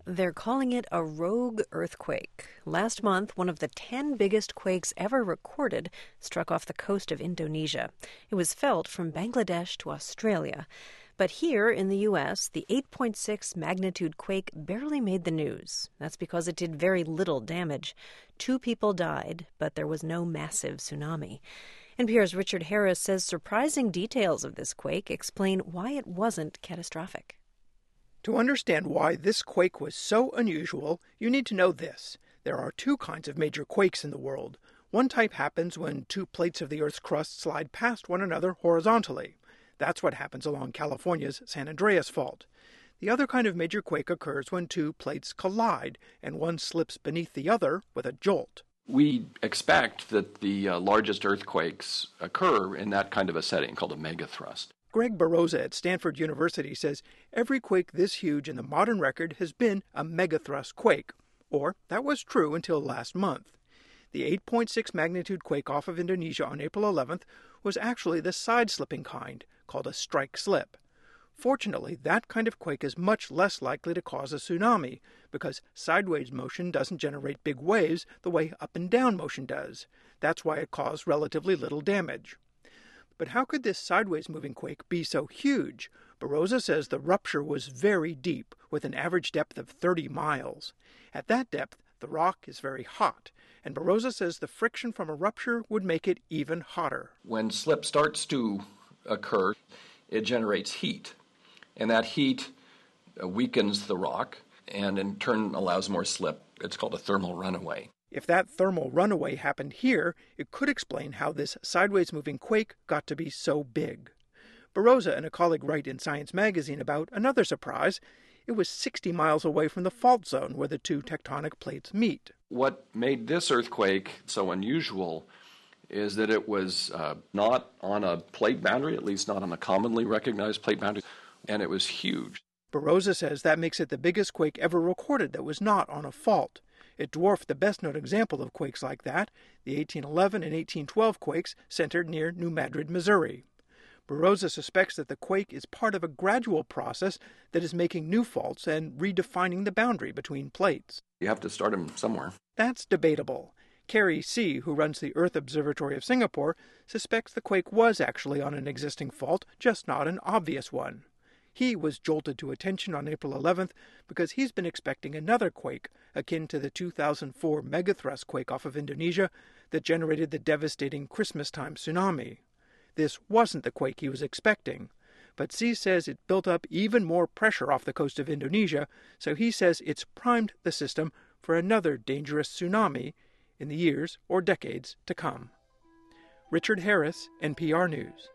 They're calling it a rogue earthquake. Last month, one of the 10 biggest quakes ever recorded struck off the coast of Indonesia. It was felt from Bangladesh to Australia. But here in the U.S., the 8.6 magnitude quake barely made the news. That's because it did very little damage. 2 people died, but there was no massive tsunami. NPR's Richard Harris says surprising details of this quake explain why it wasn't catastrophic. To understand why this quake was so unusual, you need to know this. There are 2 kinds of major quakes in the world. One type happens when 2 plates of the Earth's crust slide past one another horizontally. That's what happens along California's San Andreas Fault. The other kind of major quake occurs when 2 plates collide and one slips beneath the other with a jolt. We expect that the largest earthquakes occur in that kind of a setting called a megathrust. Greg Baroza at Stanford University says every quake this huge in the modern record has been a megathrust quake. Or, that was true until last month. The 8.6 magnitude quake off of Indonesia on April 11th was actually the side-slipping kind, called a strike-slip. Fortunately, that kind of quake is much less likely to cause a tsunami, because sideways motion doesn't generate big waves the way up-and-down motion does. That's why it caused relatively little damage. But how could this sideways-moving quake be so huge? Baroza says the rupture was very deep, with an average depth of 30 miles. At that depth, the rock is very hot, and Baroza says the friction from a rupture would make it even hotter. When slip starts to occur, it generates heat, and that heat weakens the rock and in turn allows more slip. It's called a thermal runaway. If that thermal runaway happened here, it could explain how this sideways-moving quake got to be so big. Baroza and a colleague write in Science magazine about another surprise. It was 60 miles away from the fault zone where the 2 tectonic plates meet. What made this earthquake so unusual is that it was not on a plate boundary, at least not on a commonly recognized plate boundary, and it was huge. Baroza says that makes it the biggest quake ever recorded that was not on a fault. It dwarfed the best-known example of quakes like that, the 1811 and 1812 quakes centered near New Madrid, Missouri. Baroza suspects that the quake is part of a gradual process that is making new faults and redefining the boundary between plates. You have to start them somewhere. That's debatable. Kerry See, who runs the Earth Observatory of Singapore, suspects the quake was actually on an existing fault, just not an obvious one. He was jolted to attention on April 11th because he's been expecting another quake akin to the 2004 megathrust quake off of Indonesia that generated the devastating Christmas-time tsunami. This wasn't the quake he was expecting, but See says it built up even more pressure off the coast of Indonesia, so he says it's primed the system for another dangerous tsunami in the years or decades to come. Richard Harris, NPR News.